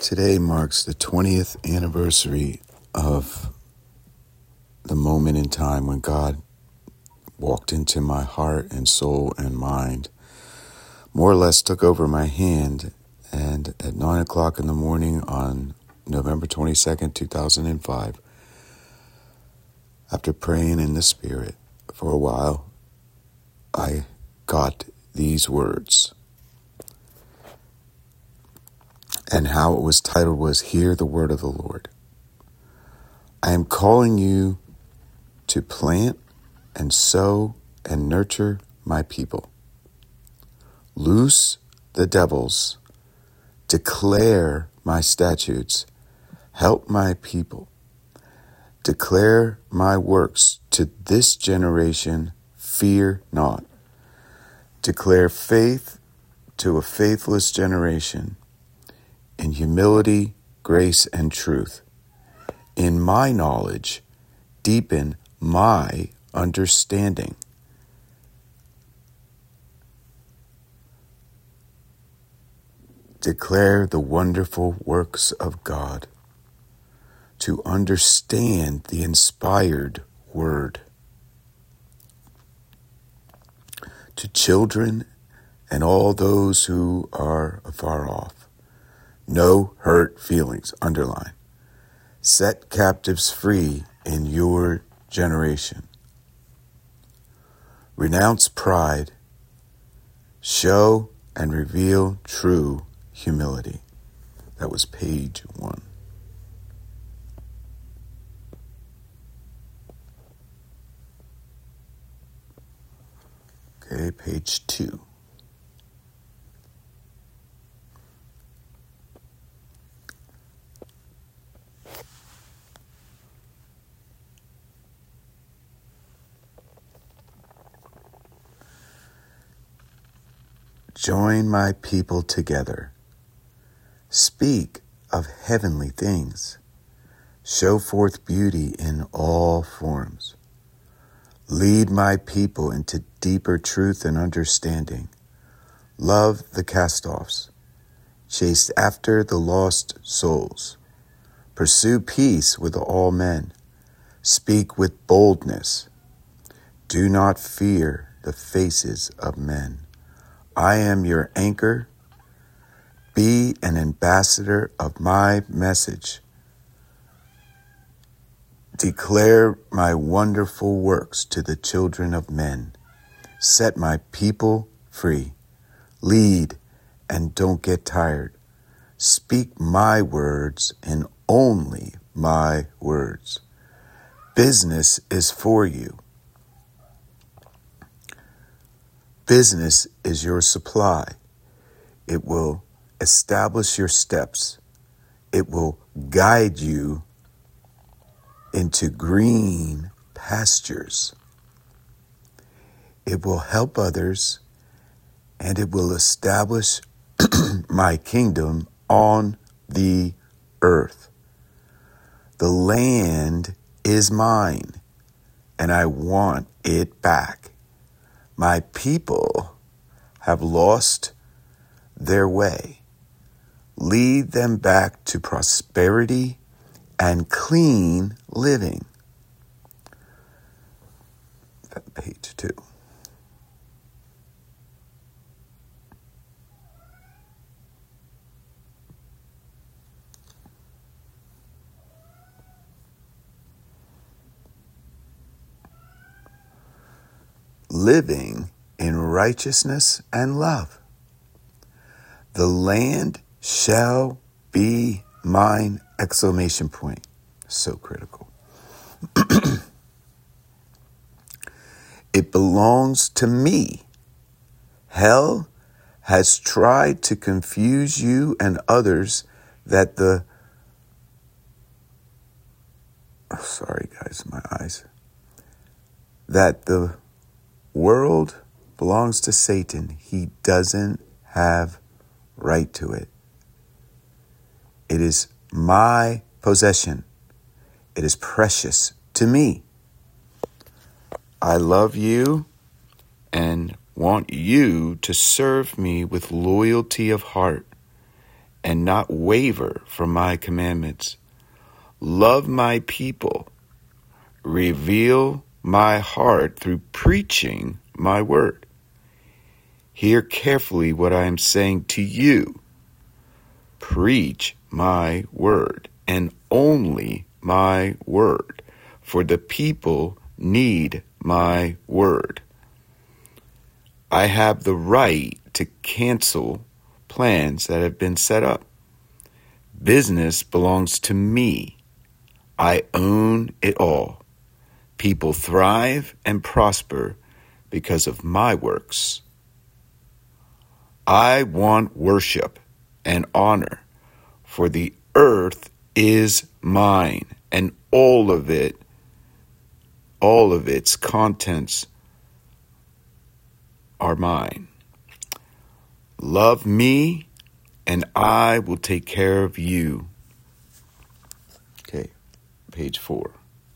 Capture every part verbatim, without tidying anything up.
Today marks the twentieth anniversary of the moment in time when God walked into my heart and soul and mind, more or less took over my hand, and at nine o'clock in the morning on November twenty-second, two thousand five, after praying in the Spirit for a while, I got these words. And how it was titled was, Hear the Word of the Lord. I am calling you to plant and sow and nurture my people. Loose the devils, declare my statutes, help my people, declare my works to this generation, fear not. Declare faith to a faithless generation, in humility, grace, and truth. In my knowledge, deepen my understanding. Declare the wonderful works of God, to understand the inspired word. To children and all those who are afar off, no hurt feelings, underline. Set captives free in your generation. Renounce pride. Show and reveal true humility. That was page one. Okay, page two. Join my people together. Speak of heavenly things. Show forth beauty in all forms. Lead my people into deeper truth and understanding. Love the cast-offs. Chase after the lost souls. Pursue peace with all men. Speak with boldness. Do not fear the faces of men. I am your anchor. Be an ambassador of my message. Declare my wonderful works to the children of men. Set my people free. Lead and don't get tired. Speak my words and only my words. Business is for you. Business is your supply. It will establish your steps. It will guide you into green pastures. It will help others, and it will establish my kingdom on the earth. The land is mine, and I want it back. My people have lost their way. Lead them back to prosperity and clean living. Page two. Living in righteousness and love. The land shall be mine, exclamation point. So critical. It belongs to me. Hell has tried to confuse you and others that the... Oh, sorry, guys, my eyes. That the world belongs to Satan. He doesn't have right to it. It is my possession. It is precious to me. I love you and want you to serve me with loyalty of heart and not waver from my commandments. Love my people. Reveal my heart through preaching my word. Hear carefully what I am saying to you. Preach my word, and only my word, for the people need my word. I have the right to cancel plans that have been set up. Business belongs to me. I own it all. People thrive and prosper because of my works. I want worship and honor, for the earth is mine, and all of it, all of its contents are mine. Love me, and I will take care of you. Okay, page four.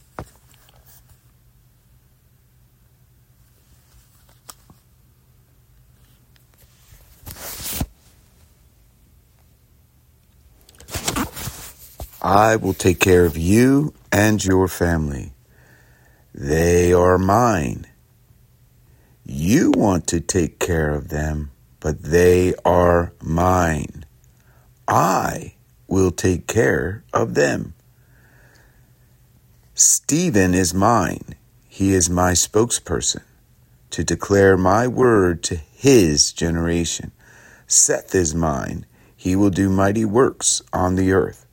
I will take care of you and your family. They are mine. You want to take care of them, but they are mine. I will take care of them. Stephen is mine. He is my spokesperson to declare my word to his generation. Seth is mine. He will do mighty works on the earth.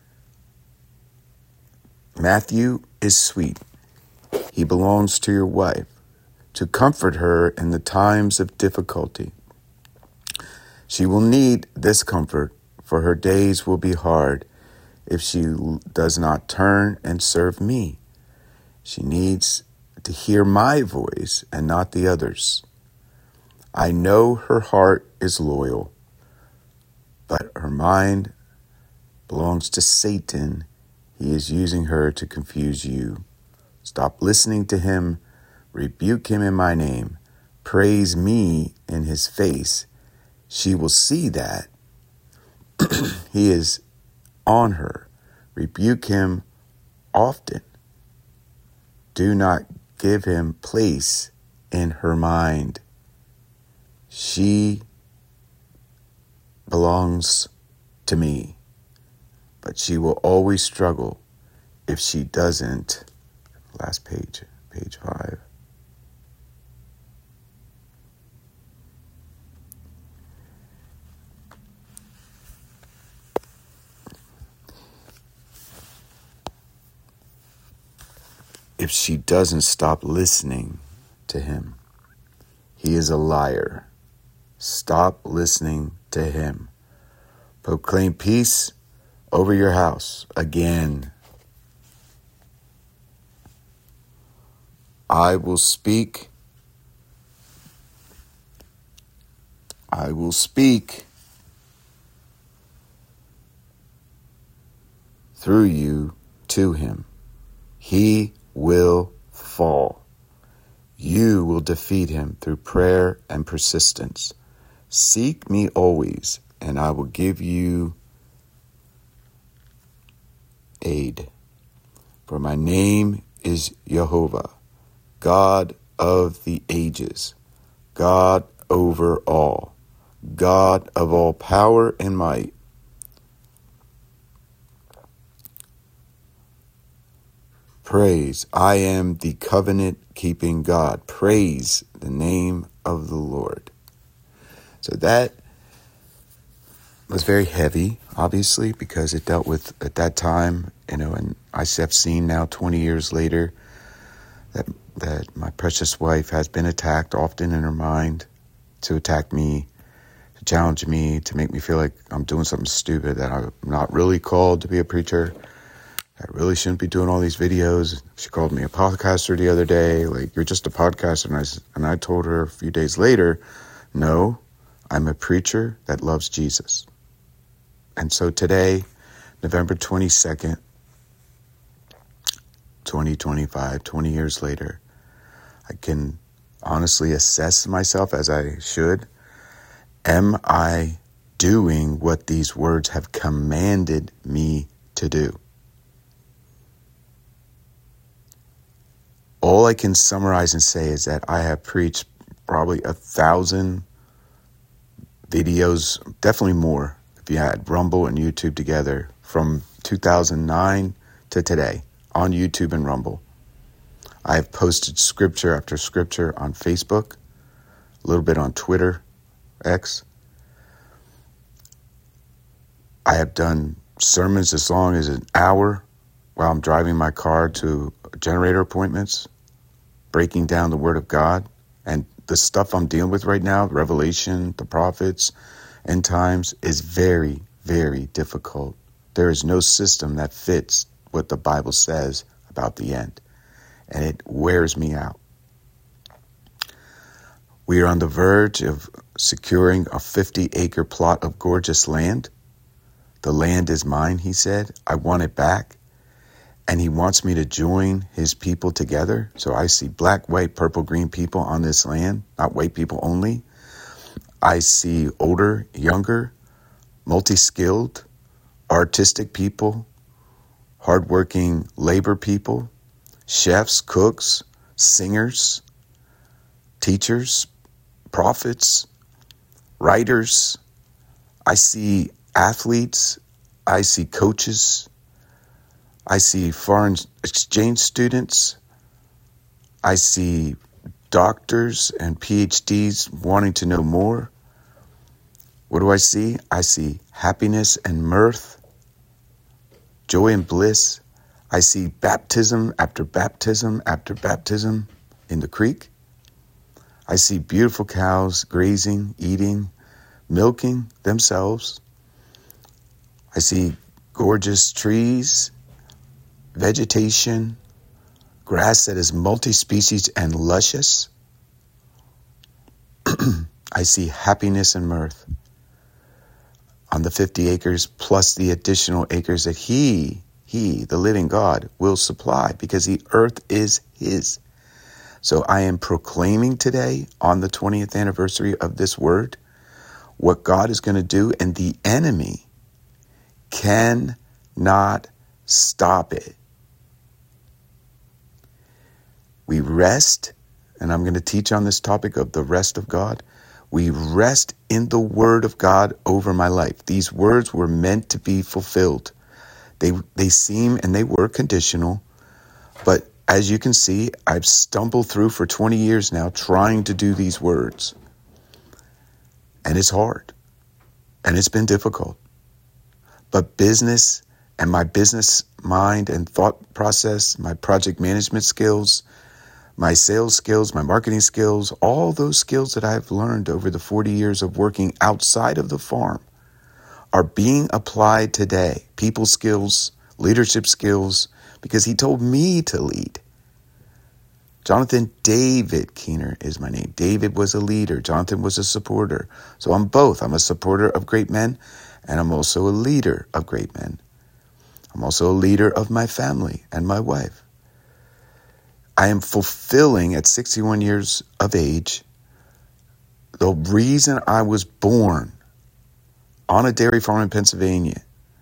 Matthew is sweet. He belongs to your wife, to comfort her in the times of difficulty. She will need this comfort, for her days will be hard if she does not turn and serve me. She needs to hear my voice and not the others. I know her heart is loyal, but her mind belongs to Satan. He is using her to confuse you. Stop listening to him. Rebuke him in my name. Praise me in his face. She will see that he is on her. Rebuke him often. Do not give him place in her mind. She belongs to me, but she will always struggle if she doesn't. Last page, page five. If she doesn't stop listening to him, he is a liar. Stop listening to him. Proclaim peace over your house again. I will speak. I will speak through you to him. He will fall. You will defeat him through prayer and persistence. Seek me always, and I will give you aid. For my name is Jehovah, God of the ages, God over all, God of all power and might. Praise, I am the covenant-keeping God. Praise the name of the Lord. So that was very heavy, obviously, because it dealt with, at that time, you know, and I have seen now twenty years later that that my precious wife has been attacked often in her mind, to attack me, to challenge me, to make me feel like I'm doing something stupid, that I'm not really called to be a preacher. I really shouldn't be doing all these videos. She called me a podcaster the other day. Like, you're just a podcaster. And I, and I told her a few days later, no, I'm a preacher that loves Jesus. And so today, November twenty-second, twenty twenty-five, twenty years later, I can honestly assess myself as I should. Am I doing what these words have commanded me to do. All I can summarize and say is that I have preached probably a thousand videos, definitely more, if you had Rumble and YouTube together, from two thousand nine to today on YouTube and Rumble. I have posted scripture after scripture on Facebook, a little bit on Twitter, X. I have done sermons as long as an hour while I'm driving my car to generator appointments, breaking down the Word of God. And the stuff I'm dealing with right now, Revelation, the prophets, end times, is very, very difficult. There is no system that fits what the Bible says about the end, and it wears me out. We are on the verge of securing a fifty acre plot of gorgeous land. The land is mine, he said. I want it back. And he wants me to join his people together. So I see black, white, purple, green people on this land, not white people only. I see older, younger, multi-skilled, artistic people, hardworking labor people, chefs, cooks, singers, teachers, prophets, writers. I see athletes. I see coaches. I see foreign exchange students. I see doctors and P H Ds wanting to know more. What do I see? I see happiness and mirth, joy and bliss. I see baptism after baptism after baptism in the creek. I see beautiful cows grazing, eating, milking themselves. I see gorgeous trees, vegetation, grass that is multi-species and luscious. I see happiness and mirth on the fifty acres plus the additional acres that he, he, the living God, will supply because the earth is his. So I am proclaiming today on the twentieth anniversary of this word what God is going to do, and the enemy cannot stop it. We rest, and I'm going to teach on this topic of the rest of God. We rest in the word of God over my life. These words were meant to be fulfilled. They they seem and they were conditional, but as you can see, I've stumbled through for twenty years now trying to do these words. And it's hard, and it's been difficult. But business and my business mind and thought process, my project management skills, my sales skills, my marketing skills, all those skills that I've learned over the forty years of working outside of the farm are being applied today. People skills, leadership skills, because he told me to lead. Jonathan David Keener is my name. David was a leader. Jonathan was a supporter. So I'm both. I'm a supporter of great men, and I'm also a leader of great men. I'm also a leader of my family and my wife. I am fulfilling at sixty-one years of age the reason I was born on a dairy farm in Pennsylvania,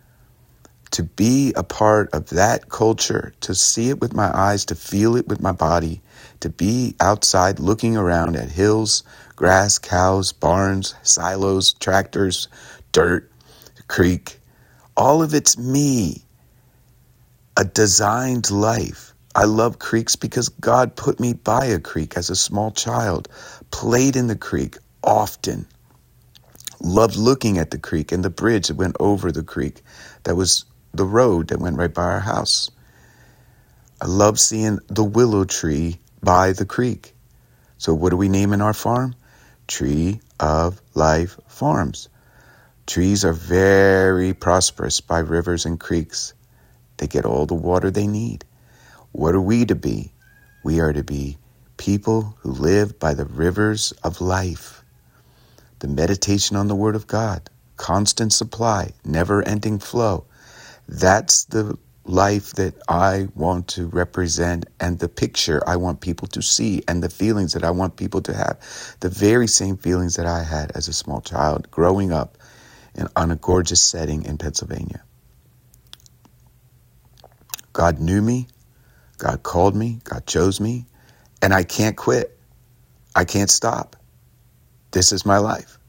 to be a part of that culture, to see it with my eyes, to feel it with my body, to be outside looking around at hills, grass, cows, barns, silos, tractors, dirt, creek. All of it's me, a designed life. I love creeks because God put me by a creek as a small child, played in the creek often, loved looking at the creek and the bridge that went over the creek. That was the road that went right by our house. I love seeing the willow tree by the creek. So what do we name in our farm? Tree of Life Farms. Trees are very prosperous by rivers and creeks. They get all the water they need. What are we to be? We are to be people who live by the rivers of life. The meditation on the Word of God, constant supply, never-ending flow. That's the life that I want to represent, and the picture I want people to see, and the feelings that I want people to have. The very same feelings that I had as a small child growing up in, on a gorgeous setting in Pennsylvania. God knew me. God called me. God chose me. And I can't quit. I can't stop. This is my life.